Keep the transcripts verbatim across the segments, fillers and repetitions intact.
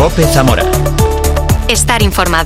COPE Zamora. Estar informado.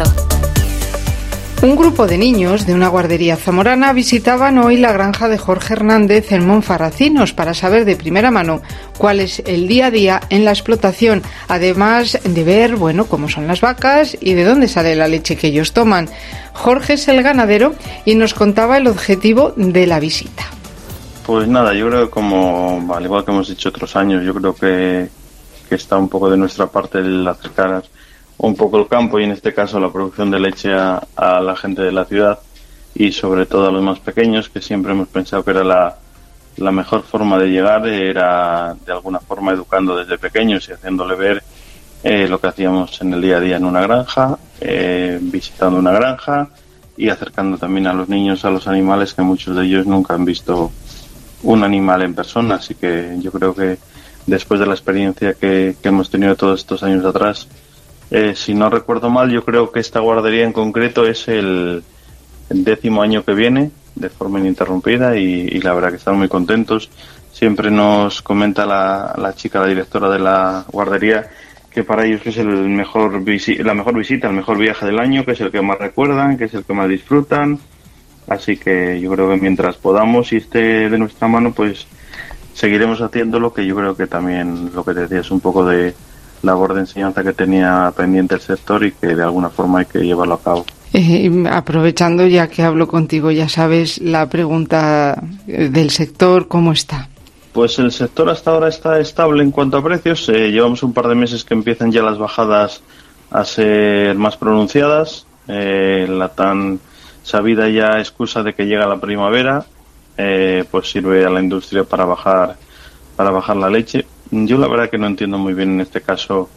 Un grupo de niños de una guardería zamorana visitaban hoy la granja de Jorge Hernández en Monfarracinos para saber de primera mano cuál es el día a día en la explotación, además de ver, bueno, cómo son las vacas y de dónde sale la leche que ellos toman. Jorge es el ganadero y nos contaba el objetivo de la visita. Pues nada, yo creo que como, al igual que hemos dicho otros años, yo creo que, que está un poco de nuestra parte el acercar un poco el campo y en este caso la producción de leche a, a la gente de la ciudad y sobre todo a los más pequeños, que siempre hemos pensado que era la, la mejor forma de llegar, era de alguna forma educando desde pequeños y haciéndole ver eh, lo que hacíamos en el día a día en una granja, eh, visitando una granja y acercando también a los niños a los animales, que muchos de ellos nunca han visto un animal en persona. Así que yo creo que después de la experiencia que, que hemos tenido todos estos años atrás, Eh, si no recuerdo mal, yo creo que esta guardería en concreto es el, el décimo año que viene de forma ininterrumpida y, y la verdad que están muy contentos. Siempre nos comenta la, la chica, la directora de la guardería, que para ellos es el mejor visi- la mejor visita, el mejor viaje del año, que es el que más recuerdan, que es el que más disfrutan. Así que yo creo que mientras podamos y esté de nuestra mano, pues seguiremos haciéndolo, que yo creo que también lo que te decía es un poco de labor de enseñanza que tenía pendiente el sector y que de alguna forma hay que llevarlo a cabo. Eh, aprovechando ya que hablo contigo, ya sabes, la pregunta del sector, ¿cómo está? Pues el sector hasta ahora está estable en cuanto a precios. Eh, llevamos un par de meses que empiezan ya las bajadas a ser más pronunciadas. Eh, la tan sabida ya excusa de que llega la primavera, eh, pues sirve a la industria para bajar, para bajar la leche. Yo la verdad que no entiendo muy bien en este caso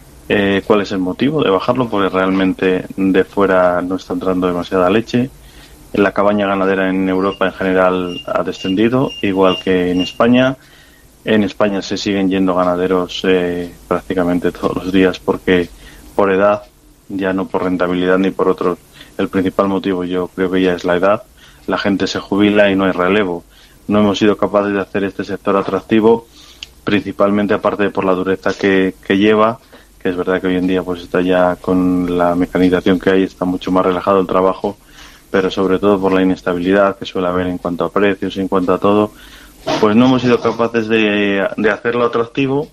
eh, cuál es el motivo de bajarlo, porque realmente de fuera no está entrando demasiada leche. La cabaña ganadera en Europa en general ha descendido, igual que en España. En España se siguen yendo ganaderos eh, prácticamente todos los días, porque por edad, ya no por rentabilidad ni por otro. El principal motivo yo creo que ya es la edad. La gente se jubila y no hay relevo. No hemos sido capaces de hacer este sector atractivo, principalmente aparte por la dureza que, que lleva, que es verdad que hoy en día pues está ya con la mecanización que hay, está mucho más relajado el trabajo, pero sobre todo por la inestabilidad que suele haber en cuanto a precios y en cuanto a todo, pues no hemos sido capaces de, de hacerlo atractivo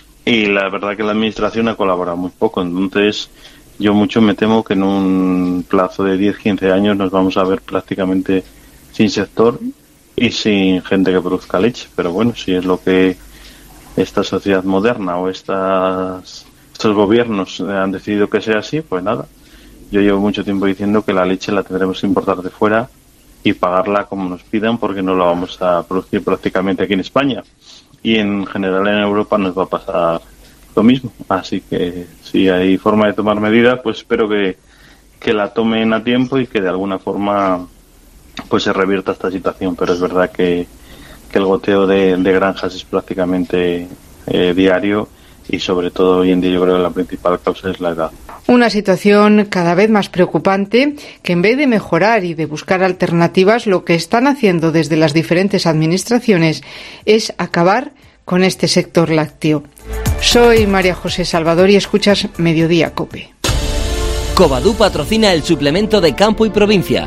y la verdad que la administración ha colaborado muy poco. Entonces yo mucho me temo que en un plazo de diez a quince años nos vamos a ver prácticamente sin sector y sin gente que produzca leche, pero bueno, si es lo que esta sociedad moderna o estas, estos gobiernos han decidido que sea así, pues nada. Yo llevo mucho tiempo diciendo que la leche la tendremos que importar de fuera y pagarla como nos pidan, porque no la vamos a producir prácticamente aquí en España. Y en general en Europa nos va a pasar lo mismo. Así que si hay forma de tomar medidas, pues espero que, que la tomen a tiempo y que de alguna forma pues se revierta esta situación. Pero es verdad que que el goteo de, de granjas es prácticamente eh, diario y sobre todo hoy en día yo creo que la principal causa es la edad. Una situación cada vez más preocupante, que en vez de mejorar y de buscar alternativas, lo que están haciendo desde las diferentes administraciones es acabar con este sector lácteo. Soy María José Salvador y escuchas Mediodía COPE. Covadú patrocina el suplemento de Campo y Provincia.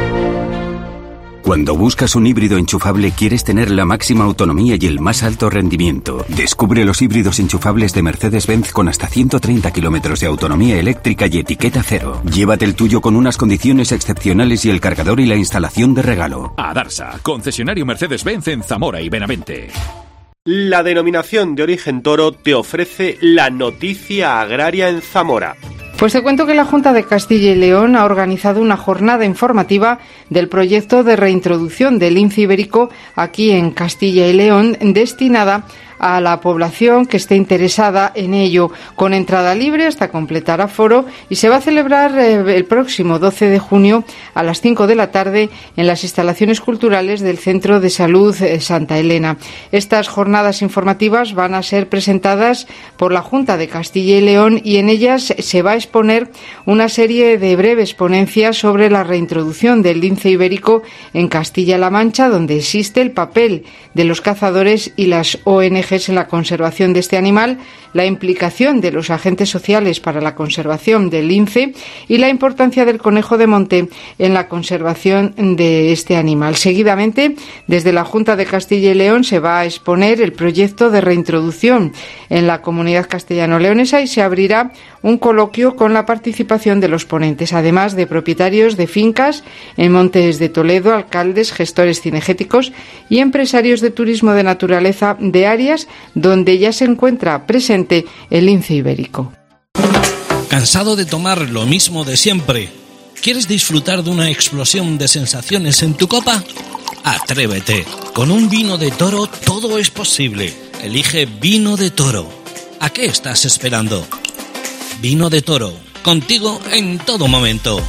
Cuando buscas un híbrido enchufable, quieres tener la máxima autonomía y el más alto rendimiento. Descubre los híbridos enchufables de Mercedes-Benz con hasta ciento treinta kilómetros de autonomía eléctrica y etiqueta cero. Llévate el tuyo con unas condiciones excepcionales y el cargador y la instalación de regalo. Adarsa, concesionario Mercedes-Benz en Zamora y Benavente. La denominación de origen toro te ofrece la noticia agraria en Zamora. Pues te cuento que la Junta de Castilla y León ha organizado una jornada informativa del proyecto de reintroducción del lince ibérico aquí en Castilla y León, destinada a la población que esté interesada en ello, con entrada libre hasta completar aforo, y se va a celebrar eh, el próximo doce de junio a las cinco de la tarde en las instalaciones culturales del Centro de Salud eh, Santa Elena. Estas jornadas informativas van a ser presentadas por la Junta de Castilla y León y en ellas se va a exponer una serie de breves ponencias sobre la reintroducción del lince ibérico en Castilla-La Mancha, donde existe el papel de los cazadores y las O N ejes en la conservación de este animal, la implicación de los agentes sociales para la conservación del lince y la importancia del conejo de monte en la conservación de este animal. Seguidamente, desde la Junta de Castilla y León se va a exponer el proyecto de reintroducción en la comunidad castellano-leonesa y se abrirá un coloquio con la participación de los ponentes, además de propietarios de fincas en Montes de Toledo, alcaldes, gestores cinegéticos y empresarios de turismo de naturaleza de áreas donde ya se encuentra presente el lince ibérico. ¿Cansado de tomar lo mismo de siempre? ¿Quieres disfrutar de una explosión de sensaciones en tu copa? Atrévete. Con un vino de Toro todo es posible. Elige Vino de Toro. ¿A qué estás esperando? Vino de Toro, contigo en todo momento.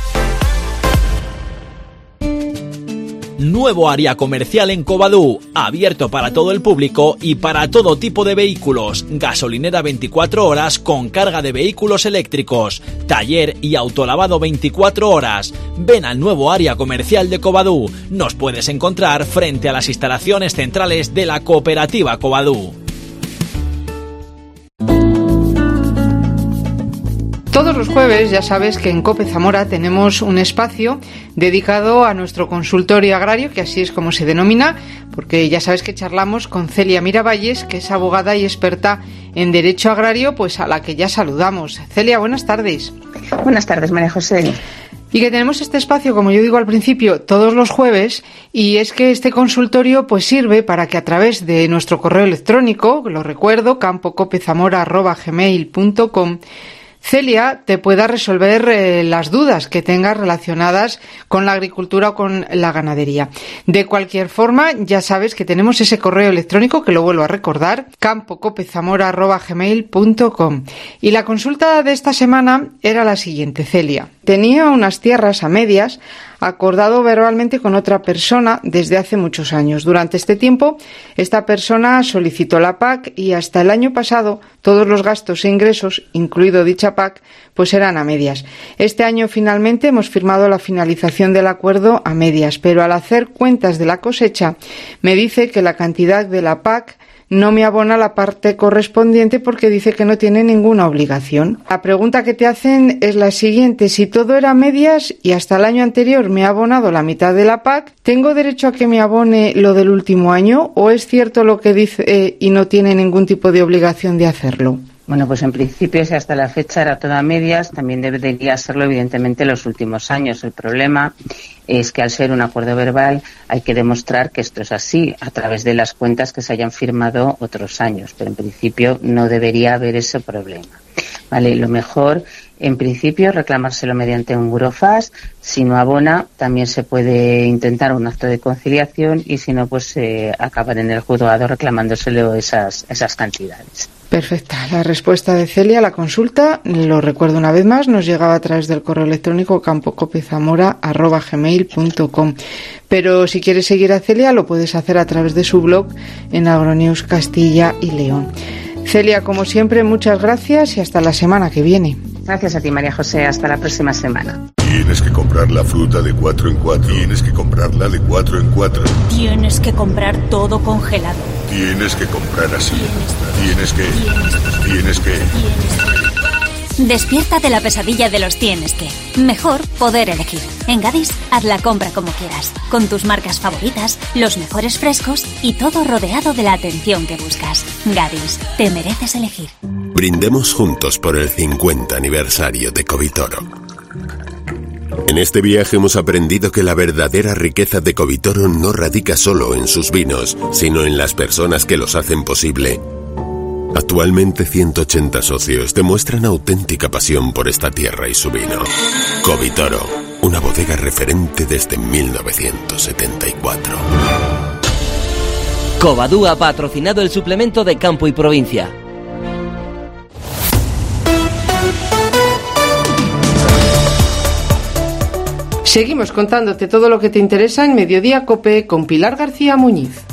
Nuevo área comercial en Covadú, abierto para todo el público y para todo tipo de vehículos. Gasolinera veinticuatro horas con carga de vehículos eléctricos. Taller y autolavado veinticuatro horas. Ven al nuevo área comercial de Covadú. Nos puedes encontrar frente a las instalaciones centrales de la cooperativa Covadú. Todos los jueves ya sabes que en COPE Zamora tenemos un espacio dedicado a nuestro consultorio agrario, que así es como se denomina, porque ya sabes que charlamos con Celia Miravalles, que es abogada y experta en derecho agrario, pues a la que ya saludamos. Celia, buenas tardes. Buenas tardes, María José. Y que tenemos este espacio, como yo digo al principio, todos los jueves, y es que este consultorio pues sirve para que a través de nuestro correo electrónico, lo recuerdo, campo cope zamora arroba gmail punto com, Celia te pueda resolver eh, las dudas que tengas relacionadas con la agricultura o con la ganadería. De cualquier forma, ya sabes que tenemos ese correo electrónico, que lo vuelvo a recordar, campo cope zamora arroba gmail punto com. Y la consulta de esta semana era la siguiente, Celia. Tenía unas tierras a medias, acordado verbalmente con otra persona desde hace muchos años. Durante este tiempo, esta persona solicitó la P A C y hasta el año pasado todos los gastos e ingresos, incluido dicha P A C, pues eran a medias. Este año finalmente hemos firmado la finalización del acuerdo a medias, pero al hacer cuentas de la cosecha me dice que la cantidad de la P A C no me abona la parte correspondiente porque dice que no tiene ninguna obligación. La pregunta que te hacen es la siguiente: si todo era medias y hasta el año anterior me ha abonado la mitad de la P A C, ¿tengo derecho a que me abone lo del último año o es cierto lo que dice eh, y no tiene ningún tipo de obligación de hacerlo? Bueno, pues en principio, si hasta la fecha era toda medias, también debería serlo evidentemente los últimos años. El problema es que al ser un acuerdo verbal hay que demostrar que esto es así a través de las cuentas que se hayan firmado otros años, pero en principio no debería haber ese problema. Vale, lo mejor en principio reclamárselo mediante un burofax. Si no abona, también se puede intentar un acto de conciliación y si no, pues eh, acabar en el juzgado reclamándoselo esas, esas cantidades. Perfecta. La respuesta de Celia a la consulta, lo recuerdo una vez más, nos llegaba a través del correo electrónico campo cope zamora arroba gmail punto com. Pero si quieres seguir a Celia, lo puedes hacer a través de su blog en Agronews Castilla y León. Celia, como siempre, muchas gracias y hasta la semana que viene. Gracias a ti, María José. Hasta la próxima semana. Tienes que comprar la fruta de cuatro en cuatro. Tienes que comprarla de cuatro en cuatro. Tienes que comprar todo congelado. Tienes que comprar así. Tienes que... Tienes que... Despierta de la pesadilla de los tienes que. Mejor poder elegir. En Gadis, haz la compra como quieras, con tus marcas favoritas, los mejores frescos y todo rodeado de la atención que buscas. Gadis, te mereces elegir. Brindemos juntos por el cincuenta aniversario de Covitoro. En este viaje hemos aprendido que la verdadera riqueza de Covitoro no radica solo en sus vinos, sino en las personas que los hacen posible. Actualmente ciento ochenta socios demuestran auténtica pasión por esta tierra y su vino. Covitoro, una bodega referente desde mil novecientos setenta y cuatro. Covadú ha patrocinado el suplemento de Campo y Provincia. Seguimos contándote todo lo que te interesa en Mediodía COPE con Pilar García Muñiz.